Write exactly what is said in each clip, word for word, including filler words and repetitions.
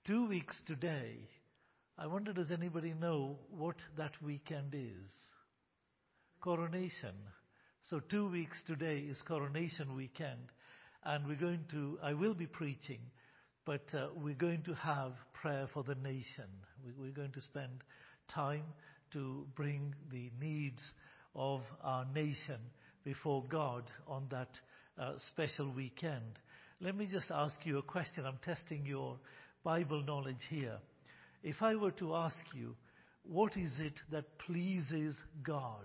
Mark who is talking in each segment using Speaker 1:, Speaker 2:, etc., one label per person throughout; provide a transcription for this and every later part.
Speaker 1: two weeks today, I wonder, does anybody know what that weekend is? Coronation. So two weeks today is Coronation weekend. And we're going to, I will be preaching, but uh, we're going to have prayer for the nation. We, we're going to spend time to bring the needs of our nation before God on that uh, special weekend. Let me just ask you a question. I'm testing your Bible knowledge here. If I were to ask you, what is it that pleases God?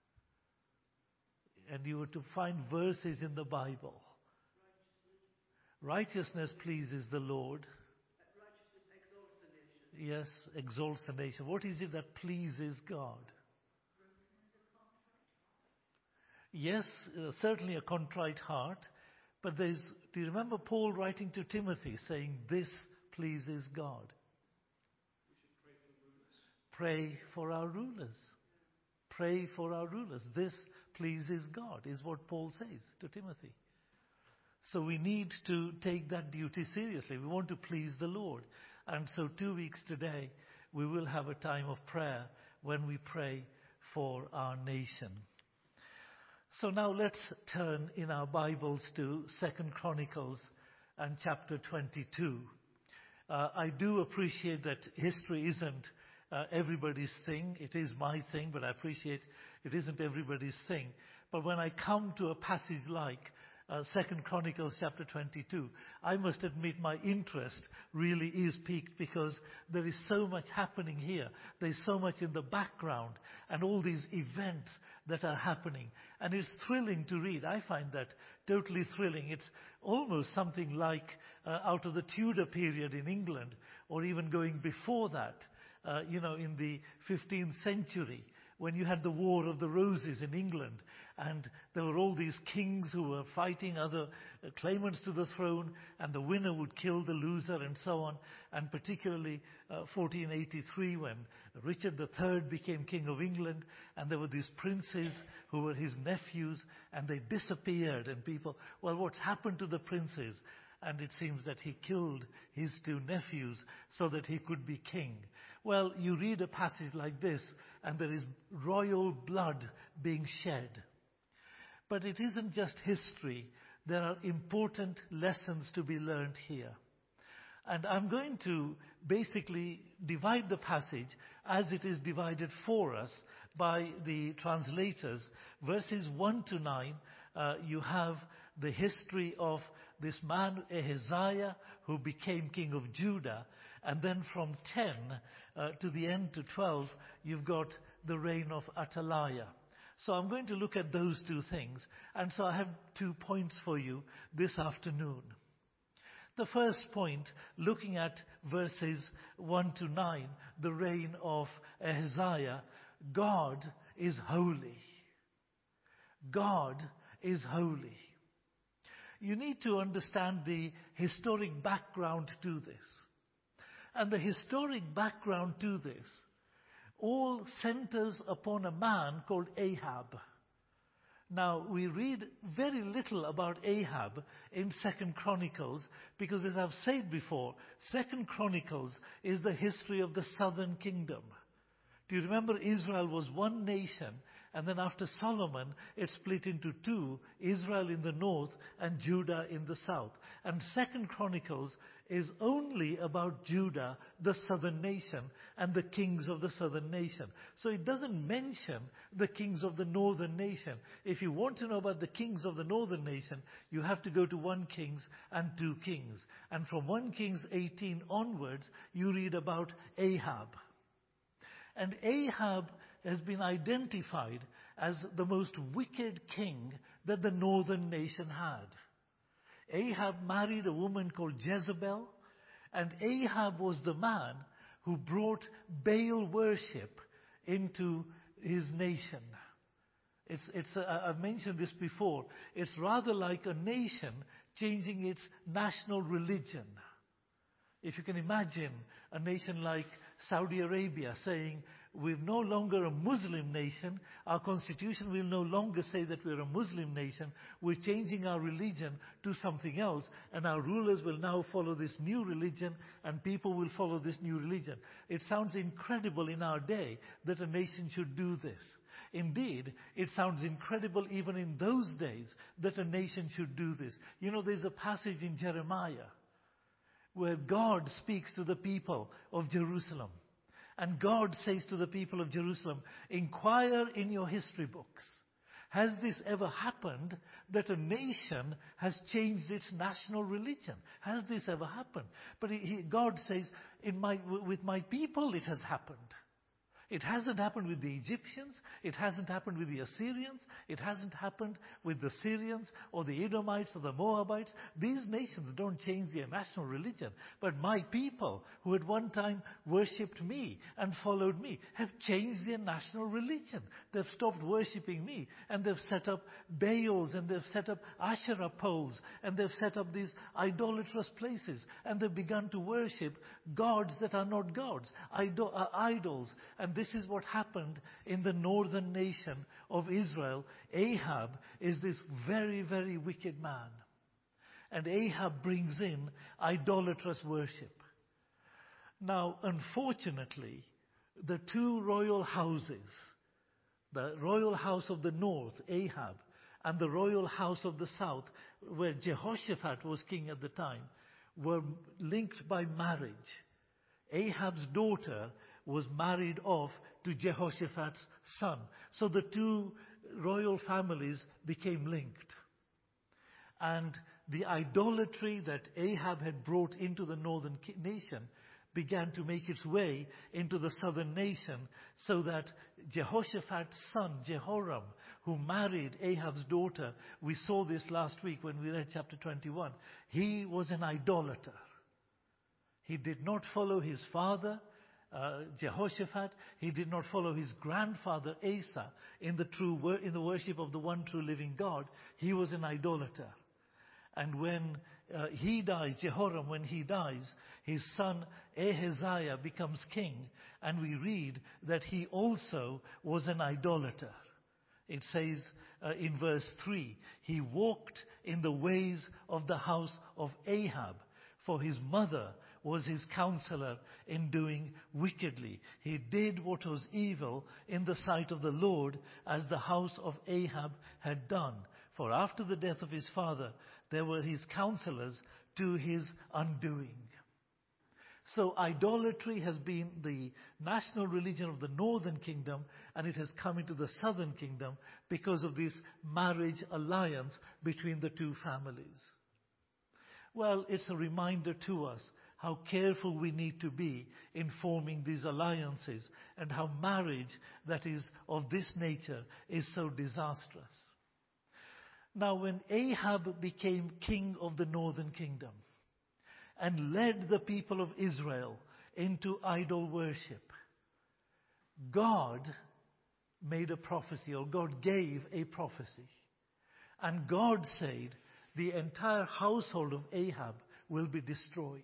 Speaker 1: And you were to find verses in the Bible. Righteousness pleases the Lord. Yes, exalts the nation. What is it that pleases God? Yes, uh, certainly a contrite heart. But there's, do you remember Paul writing to Timothy saying, this pleases God? Pray for our rulers. Pray for our rulers. This pleases God, is what Paul says to Timothy. So we need to take that duty seriously. We want to please the Lord. And so two weeks today, we will have a time of prayer when we pray for our nation. So now let's turn in our Bibles to Second Chronicles and chapter twenty-two. Uh, I do appreciate that history isn't uh, everybody's thing. It is my thing, but I appreciate it isn't everybody's thing. But when I come to a passage like Uh, Second Chronicles chapter twenty-two, I must admit my interest really is piqued because there is so much happening here. There's so much in the background and all these events that are happening. And it's thrilling to read. I find that totally thrilling. It's almost something like uh, out of the Tudor period in England, or even going before that, uh, you know, in the fifteenth century. When you had the War of the Roses in England, and there were all these kings who were fighting other uh, claimants to the throne, and the winner would kill the loser and so on. And particularly uh, fourteen eighty-three, when Richard the Third became King of England, and there were these princes who were his nephews, and they disappeared, and people, well, what's happened to the princes? And it seems that he killed his two nephews so that he could be king. Well, you read a passage like this, and there is royal blood being shed. But it isn't just history. There are important lessons to be learned here. And I'm going to basically divide the passage as it is divided for us by the translators. Verses one to nine, uh, you have the history of this man Ahaziah, who became king of Judah. And then from ten uh, to the end to twelve, you've got the reign of Athaliah. So I'm going to look at those two things. And so I have two points for you this afternoon. The first point, looking at verses one to nine, the reign of Ahaziah, God is holy. God is holy. You need to understand the historic background to this. And the historic background to this all centers upon a man called Ahab. Now, we read very little about Ahab in Second Chronicles because, as I've said before, Second Chronicles is the history of the southern kingdom. Do you remember Israel was one nation, and then after Solomon, it split into two, Israel in the north and Judah in the south. And Second Chronicles is only about Judah, the southern nation, and the kings of the southern nation. So it doesn't mention the kings of the northern nation. If you want to know about the kings of the northern nation, you have to go to First Kings and Two Kings. And from First Kings eighteen onwards, you read about Ahab. And Ahab has been identified as the most wicked king that the northern nation had. Ahab married a woman called Jezebel, and Ahab was the man who brought Baal worship into his nation. It's, it's, uh, I've mentioned this before. It's rather like a nation changing its national religion. If you can imagine a nation like Saudi Arabia saying, we're no longer a Muslim nation, our constitution will no longer say that we're a Muslim nation, we're changing our religion to something else, and our rulers will now follow this new religion, and people will follow this new religion. It sounds incredible in our day that a nation should do this. Indeed, it sounds incredible even in those days that a nation should do this. You know, there's a passage in Jeremiah where God speaks to the people of Jerusalem. And God says to the people of Jerusalem, inquire in your history books. Has this ever happened that a nation has changed its national religion? Has this ever happened? But he, he, God says, in my, with my people it has happened. It hasn't happened with the Egyptians. It hasn't happened with the Assyrians. It hasn't happened with the Syrians or the Edomites or the Moabites. These nations don't change their national religion. But my people, who at one time worshipped me and followed me, have changed their national religion. They've stopped worshipping me, and they've set up Baals, and they've set up Asherah poles, and they've set up these idolatrous places, and they've begun to worship gods that are not gods, idol, uh, idols. And this is what happened in the northern nation of Israel. Ahab is this very, very wicked man. And Ahab brings in idolatrous worship. Now, unfortunately, the two royal houses, the royal house of the north, Ahab, and the royal house of the south, where Jehoshaphat was king at the time, were linked by marriage. Ahab's daughter was married off to Jehoshaphat's son. So the two royal families became linked. And the idolatry that Ahab had brought into the northern nation began to make its way into the southern nation, so that Jehoshaphat's son, Jehoram, who married Ahab's daughter, we saw this last week when we read chapter twenty-one, he was an idolater. He did not follow his father, Uh, Jehoshaphat. He did not follow his grandfather Asa in the true wor- in the worship of the one true living God. He was an idolater. And when uh, he dies, Jehoram, when he dies, his son Ahaziah becomes king, and we read that he also was an idolater. It says uh, in verse three, he walked in the ways of the house of Ahab, for his mother was his counselor in doing wickedly. He did what was evil in the sight of the Lord, as the house of Ahab had done. For after the death of his father, there were his counselors to his undoing. So idolatry has been the national religion of the northern kingdom, and it has come into the southern kingdom because of this marriage alliance between the two families. Well, it's a reminder to us how careful we need to be in forming these alliances, and how marriage that is of this nature is so disastrous. Now, when Ahab became king of the northern kingdom and led the people of Israel into idol worship, God made a prophecy, or God gave a prophecy. And God said, the entire household of Ahab will be destroyed.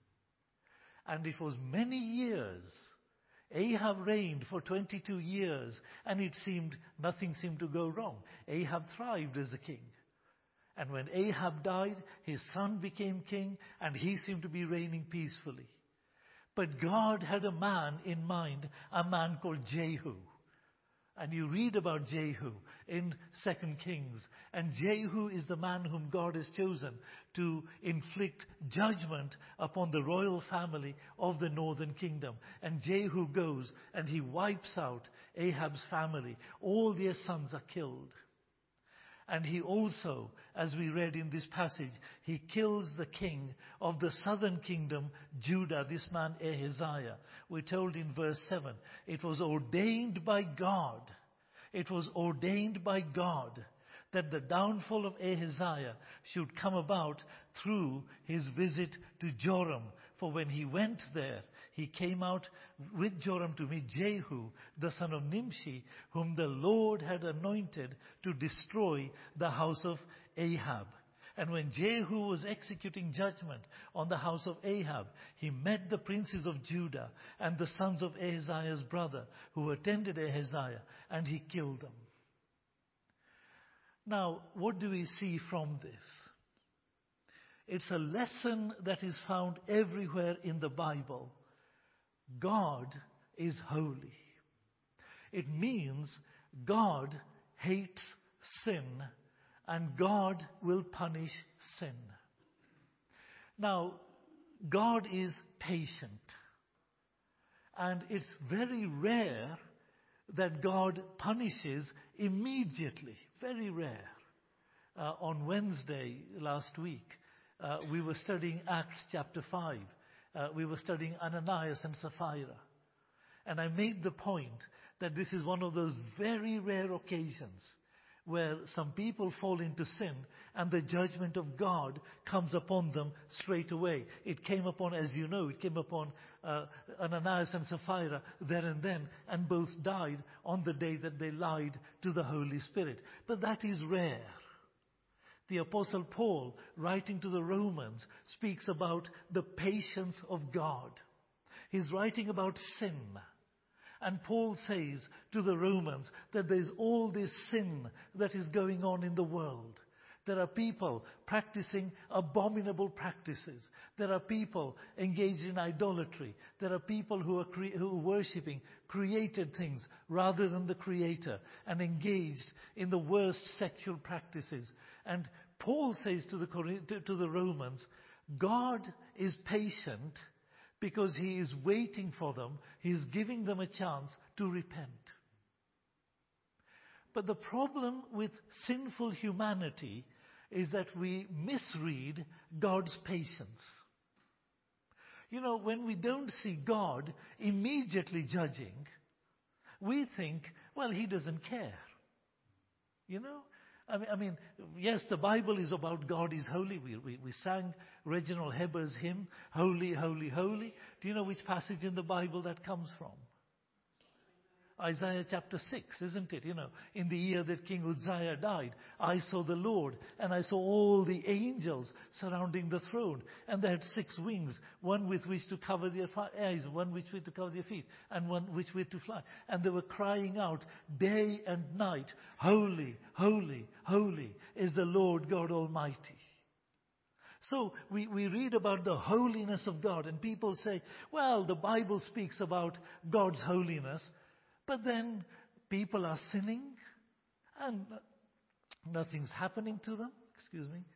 Speaker 1: And it was many years. Ahab reigned for twenty-two years, and it seemed nothing seemed to go wrong. Ahab thrived as a king. And when Ahab died, his son became king, and he seemed to be reigning peacefully. But God had a man in mind, a man called Jehu. And you read about Jehu in Second Kings. And Jehu is the man whom God has chosen to inflict judgment upon the royal family of the northern kingdom. And Jehu goes and he wipes out Ahab's family. All their sons are killed. And he also, as we read in this passage, he kills the king of the southern kingdom, Judah, this man Ahaziah. We're told in verse seven, it was ordained by God, it was ordained by God that the downfall of Ahaziah should come about through his visit to Joram. For when he went there, he came out with Joram to meet Jehu, the son of Nimshi, whom the Lord had anointed to destroy the house of Ahab. And when Jehu was executing judgment on the house of Ahab, he met the princes of Judah and the sons of Ahaziah's brother who attended Ahaziah, and he killed them. Now, what do we see from this? It's a lesson that is found everywhere in the Bible. God is holy. It means God hates sin, and God will punish sin. Now, God is patient. And it's very rare that God punishes immediately. Very rare. Uh, on Wednesday last week, uh, we were studying Acts chapter five. Uh, we were studying Ananias and Sapphira. And I made the point that this is one of those very rare occasions where some people fall into sin and the judgment of God comes upon them straight away. It came upon, as you know, it came upon uh, Ananias and Sapphira there and then, and both died on the day that they lied to the Holy Spirit. But that is rare. The Apostle Paul, writing to the Romans, speaks about the patience of God. He's writing about sin. And Paul says to the Romans that there's all this sin that is going on in the world. There are people practicing abominable practices. There are people engaged in idolatry. There are people who are, cre- who are worshipping created things rather than the Creator and engaged in the worst sexual practices. And Paul says to the, to, to the Romans, God is patient because He is waiting for them. He is giving them a chance to repent. But the problem with sinful humanity is that we misread God's patience. You know, when we don't see God immediately judging, we think, well, He doesn't care. You know? I mean, I mean, yes, the Bible is about God is holy. We, we, we sang Reginald Heber's hymn, Holy, Holy, Holy. Do you know which passage in the Bible that comes from? Isaiah chapter six, isn't it? You know, in the year that King Uzziah died, I saw the Lord, and I saw all the angels surrounding the throne, and they had six wings, one with which to cover their eyes, one with which to cover their feet, and one which with to fly. And they were crying out day and night, Holy, holy, holy is the Lord God Almighty. So we, we read about the holiness of God, and people say, well, the Bible speaks about God's holiness, but then people are sinning and nothing's happening to them. Excuse me.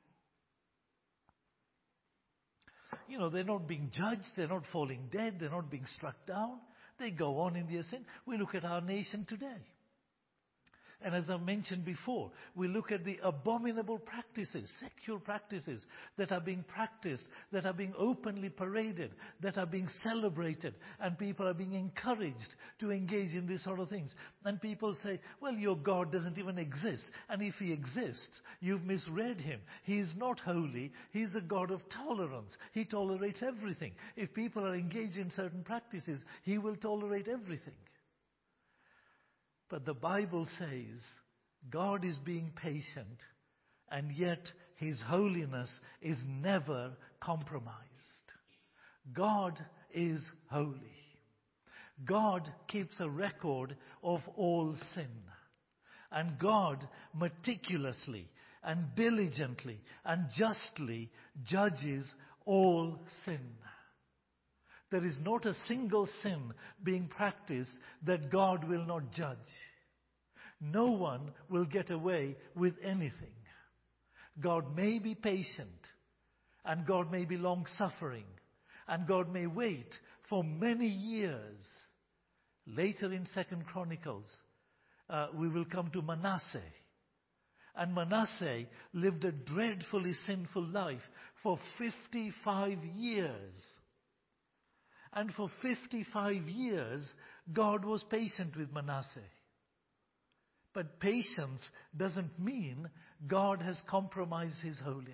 Speaker 1: You know, they're not being judged. They're not falling dead. They're not being struck down. They go on in their sin. We look at our nation today. And as I mentioned before, we look at the abominable practices, sexual practices that are being practiced, that are being openly paraded, that are being celebrated, and people are being encouraged to engage in these sort of things. And people say, well, your God doesn't even exist. And if He exists, you've misread Him. He is not holy. He's a God of tolerance. He tolerates everything. If people are engaged in certain practices, He will tolerate everything. But the Bible says God is being patient, and yet His holiness is never compromised. God is holy. God keeps a record of all sin. And God meticulously and diligently and justly judges all sin. There is not a single sin being practiced that God will not judge. No one will get away with anything. God may be patient, and God may be long-suffering, and God may wait for many years. Later in Second Chronicles, uh, we will come to Manasseh. And Manasseh lived a dreadfully sinful life for fifty-five years. And for fifty-five years, God was patient with Manasseh. But patience doesn't mean God has compromised His holiness.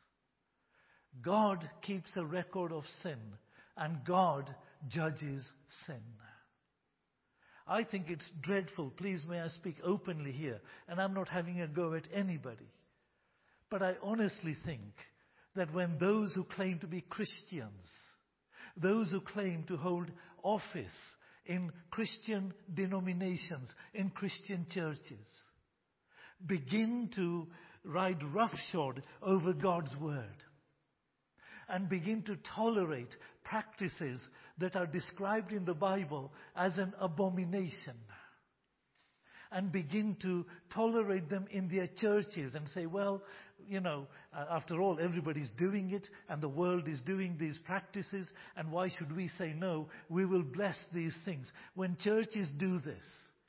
Speaker 1: God keeps a record of sin, and God judges sin. I think it's dreadful. Please, may I speak openly here, and I'm not having a go at anybody. But I honestly think that when those who claim to be Christians, those who claim to hold office in Christian denominations, in Christian churches, begin to ride roughshod over God's word and begin to tolerate practices that are described in the Bible as an abomination, and begin to tolerate them in their churches and say, well, you know, uh, after all, everybody's doing it and the world is doing these practices, and why should we say no? We will bless these things. When churches do this,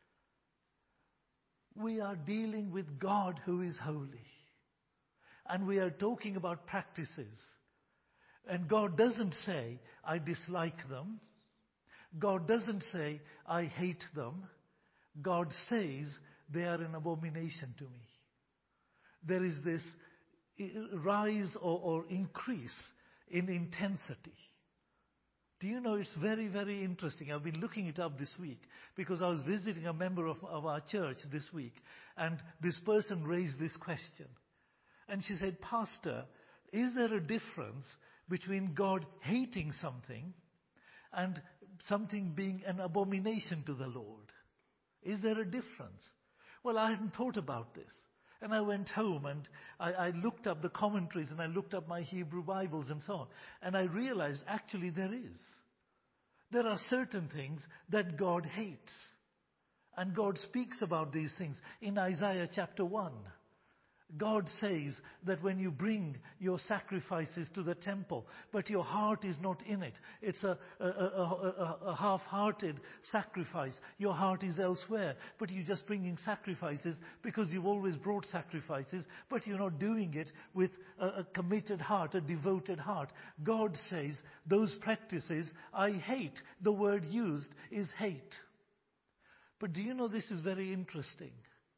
Speaker 1: we are dealing with God who is holy. And we are talking about practices. And God doesn't say, I dislike them. God doesn't say, I hate them. God says, they are an abomination to me. There is this rise or, or increase in intensity. Do you know, it's very, very interesting. I've been looking it up this week because I was visiting a member of, of our church this week, and this person raised this question. And she said, Pastor, is there a difference between God hating something and something being an abomination to the Lord? Is there a difference? Well, I hadn't thought about this. And I went home and I, I looked up the commentaries and I looked up my Hebrew Bibles and so on. And I realized actually there is. There are certain things that God hates. And God speaks about these things in Isaiah chapter one. God says that when you bring your sacrifices to the temple, but your heart is not in it, it's a, a, a, a, a half-hearted sacrifice. Your heart is elsewhere, but you're just bringing sacrifices because you've always brought sacrifices, but you're not doing it with a, a committed heart, a devoted heart. God says those practices I hate. The word used is hate. But do you know, this is very interesting.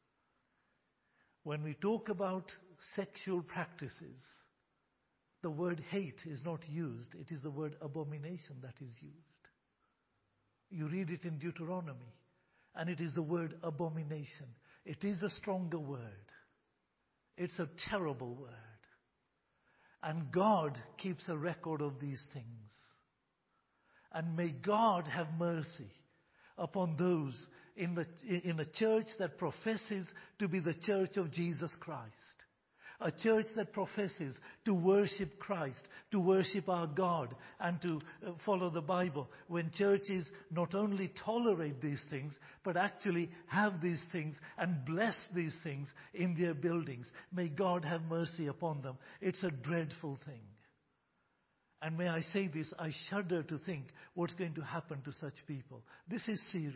Speaker 1: When we talk about sexual practices, the word hate is not used. It is the word abomination that is used. You read it in Deuteronomy, and it is the word abomination. It is a stronger word. It's a terrible word. And God keeps a record of these things. And may God have mercy upon those in the in a church that professes to be the church of Jesus Christ. A church that professes to worship Christ, to worship our God, and to follow the Bible. When churches not only tolerate these things, but actually have these things and bless these things in their buildings. May God have mercy upon them. It's a dreadful thing. And may I say this, I shudder to think what's going to happen to such people. This is serious.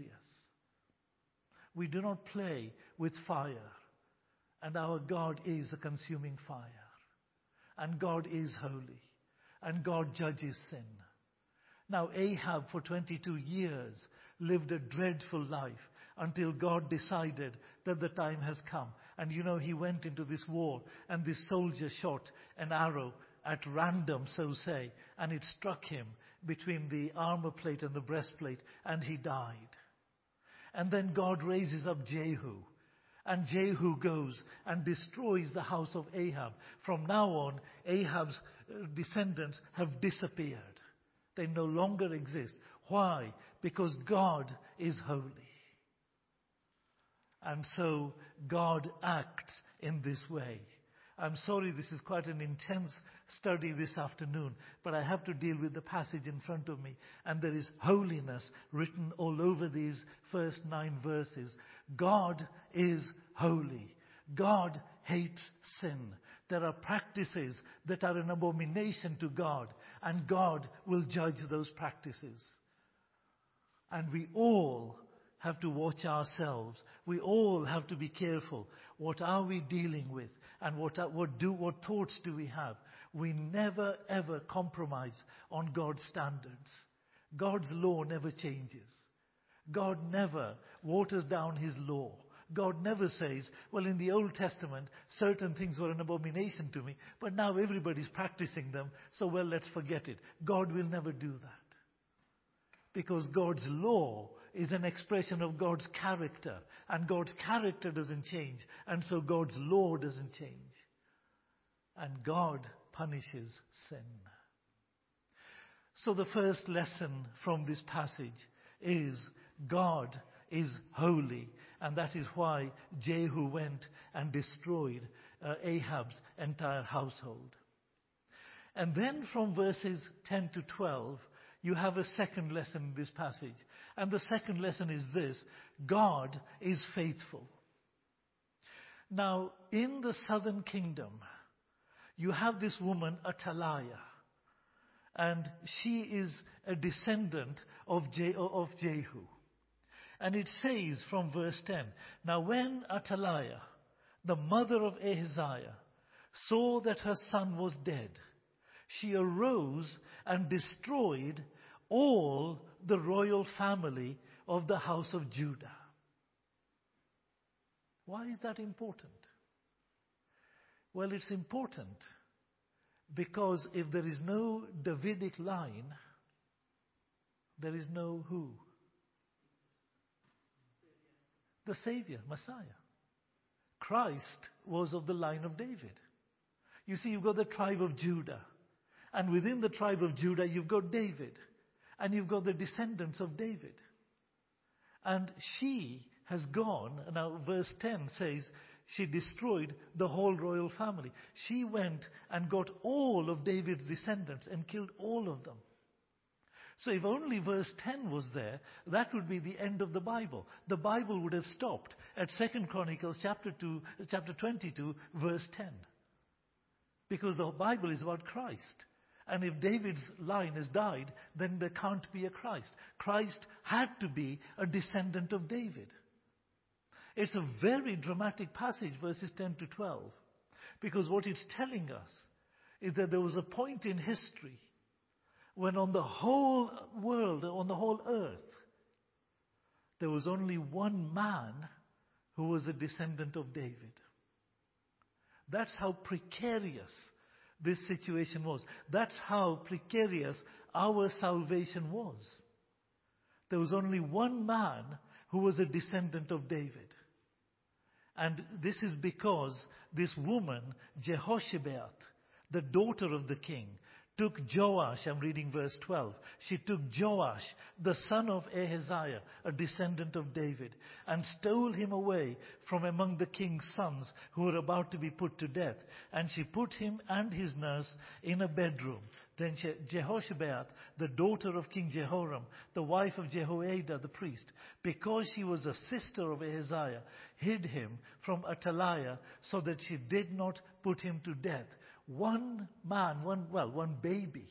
Speaker 1: We do not play with fire. And our God is a consuming fire. And God is holy. And God judges sin. Now Ahab for twenty-two years lived a dreadful life until God decided that the time has come. And you know, he went into this war and this soldier shot an arrow at random, so say, and it struck him between the armor plate and the breastplate, and he died. And then God raises up Jehu. And Jehu goes and destroys the house of Ahab. From now on, Ahab's descendants have disappeared. They no longer exist. Why? Because God is holy. And so God acts in this way. I'm sorry, this is quite an intense study this afternoon, but I have to deal with the passage in front of me. And there is holiness written all over these first nine verses. God is holy. God hates sin. There are practices that are an abomination to God, and God will judge those practices. And we all have to watch ourselves. We all have to be careful. What are we dealing with? And what, what, do, what thoughts do we have? We never ever compromise on God's standards. God's law never changes. God never waters down his law. God never says, well, in the Old Testament, certain things were an abomination to me, but now everybody's practicing them, so well, let's forget it. God will never do that. Because God's law is an expression of God's character. And God's character doesn't change. And so God's law doesn't change. and God punishes sin. So the first lesson from this passage is God is holy, and that is why Jehu went and destroyed uh, Ahab's entire household. And then from verses ten to twelve, you have a second lesson in this passage. And the second lesson is this: God is faithful. Now, in the southern kingdom, you have this woman, Athaliah. And she is a descendant of, Je- of Jehu. And it says from verse ten, now when Athaliah, the mother of Ahaziah, saw that her son was dead, she arose and destroyed all the royal family of the house of Judah. Why is that important? Well, it's important because if there is no Davidic line, there is no who? The Savior, Messiah. Christ was of the line of David. You see, you've got the tribe of Judah. And within the tribe of Judah, you've got David. And you've got the descendants of David. And she has gone, now verse ten says, she destroyed the whole royal family. She went and got all of David's descendants and killed all of them. So if only verse ten was there, that would be the end of the Bible. The Bible would have stopped at Second Chronicles chapter two, chapter twenty-two, verse ten. Because the Bible is about Christ. And if David's line has died, then there can't be a Christ. Christ had to be a descendant of David. It's a very dramatic passage, verses ten to twelve. Because what it's telling us is that there was a point in history when on the whole world, on the whole earth, there was only one man who was a descendant of David. That's how precarious this situation was. That's how precarious our salvation was. There was only one man who was a descendant of David. And this is because this woman, Jehoshabeath, the daughter of the king, took Joash, I'm reading verse twelve, she took Joash, the son of Ahaziah, a descendant of David, and stole him away from among the king's sons who were about to be put to death. And she put him and his nurse in a bedroom. Then Jehoshabeath, the daughter of King Jehoram, the wife of Jehoiada the priest, because she was a sister of Ahaziah, hid him from Athaliah so that she did not put him to death. One man, one, well, one baby.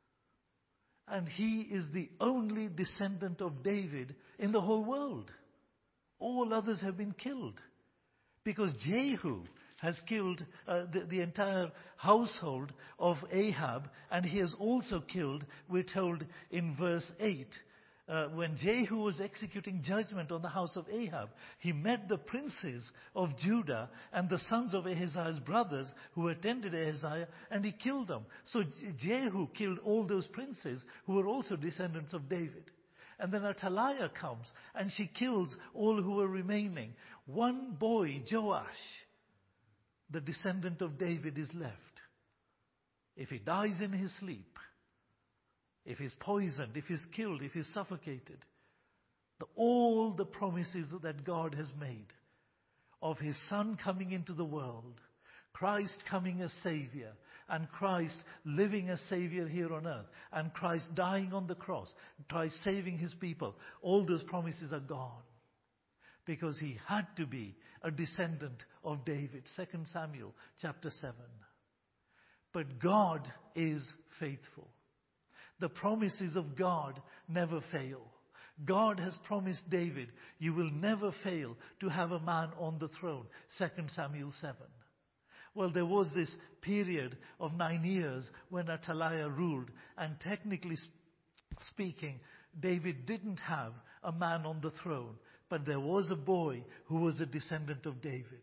Speaker 1: And he is the only descendant of David in the whole world. All others have been killed. Because Jehu has killed uh, the, the entire household of Ahab, and he has also killed, we're told in verse eight, Uh, when Jehu was executing judgment on the house of Ahab, he met the princes of Judah and the sons of Ahaziah's brothers who attended Ahaziah, and he killed them. So Jehu killed all those princes who were also descendants of David. And then Athaliah comes and she kills all who were remaining. One boy, Joash, the descendant of David, is left. If he dies in his sleep, if he's poisoned, if he's killed, if he's suffocated, the, all the promises that God has made of his Son coming into the world, Christ coming as Savior, and Christ living as Savior here on earth, and Christ dying on the cross, Christ saving his people, all those promises are gone. Because he had to be a descendant of David. Second Samuel chapter seven. But God is faithful. The promises of God never fail. God has promised David, you will never fail to have a man on the throne. Second Samuel seven. Well, there was this period of nine years when Athaliah ruled, and technically speaking, David didn't have a man on the throne, but there was a boy who was a descendant of David.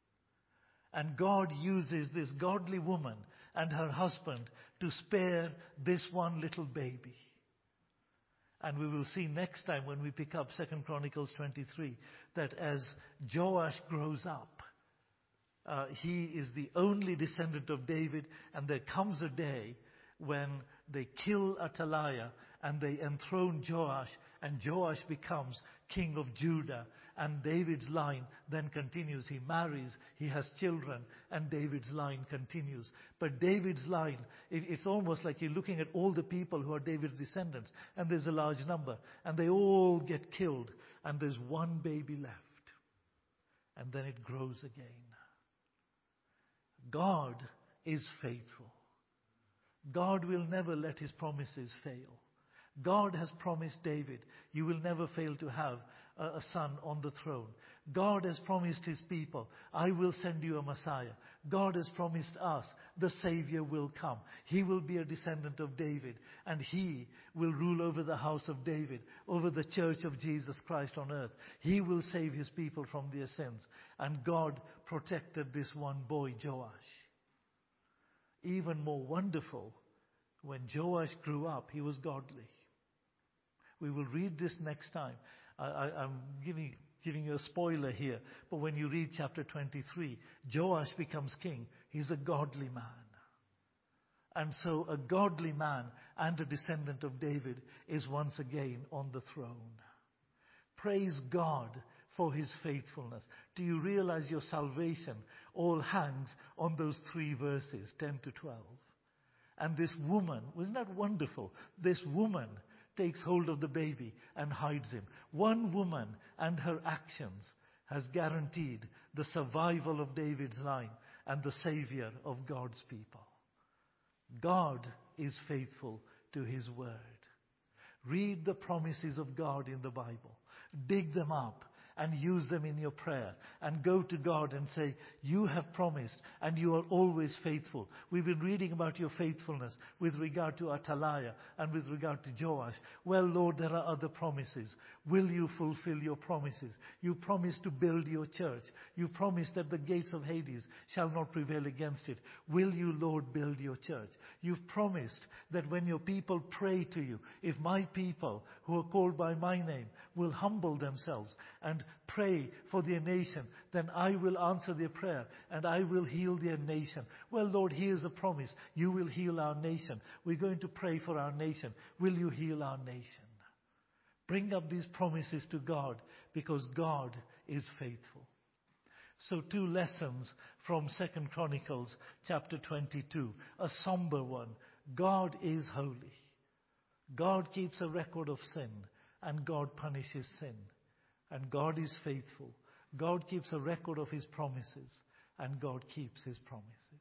Speaker 1: And God uses this godly woman and her husband to spare this one little baby. And we will see next time when we pick up Second Chronicles twenty-three that as Joash grows up, Uh, he is the only descendant of David, and there comes a day when they kill Athaliah and they enthrone Joash, and Joash becomes king of Judah, and David's line then continues. He marries, he has children, and David's line continues. But David's line, it, it's almost like you're looking at all the people who are David's descendants, and there's a large number, and they all get killed, and there's one baby left. And then it grows again. God is faithful. God will never let his promises fail. God has promised David, you will never fail to have a, a son on the throne. God has promised his people, I will send you a Messiah. God has promised us, the Savior will come. He will be a descendant of David, and he will rule over the house of David, over the church of Jesus Christ on earth. He will save his people from their sins. And God protected this one boy, Joash. Even more wonderful, when Joash grew up, he was godly. We will read this next time. I, I, I'm giving, giving you a spoiler here, but when you read chapter twenty-three, Joash becomes king. He's a godly man. And so a godly man and a descendant of David is once again on the throne. Praise God for his faithfulness. Do you realize your salvation all hangs on those three verses, ten to twelve? And this woman, wasn't that wonderful? This woman takes hold of the baby and hides him. One woman and her actions has guaranteed the survival of David's line and the savior of God's people. God is faithful to his word. Read the promises of God in the Bible. Dig them up and use them in your prayer, and go to God and say, you have promised and you are always faithful. We've been reading about your faithfulness with regard to Athaliah and with regard to Joash. Well, Lord, there are other promises. Will you fulfill your promises? You promised to build your church. You promised that the gates of Hades shall not prevail against it. Will you, Lord, build your church? You've promised that when your people pray to you, if my people who are called by my name will humble themselves and pray for their nation, then I will answer their prayer and I will heal their nation. Well, Lord, here's a promise. You will heal our nation. We're going to pray for our nation. Will you heal our nation? Bring up these promises to God, because God is faithful. So two lessons from Second Chronicles chapter twenty-two, a somber one. God is holy. God keeps a record of sin, and God punishes sin. And God is faithful. God keeps a record of his promises, and God keeps his promises.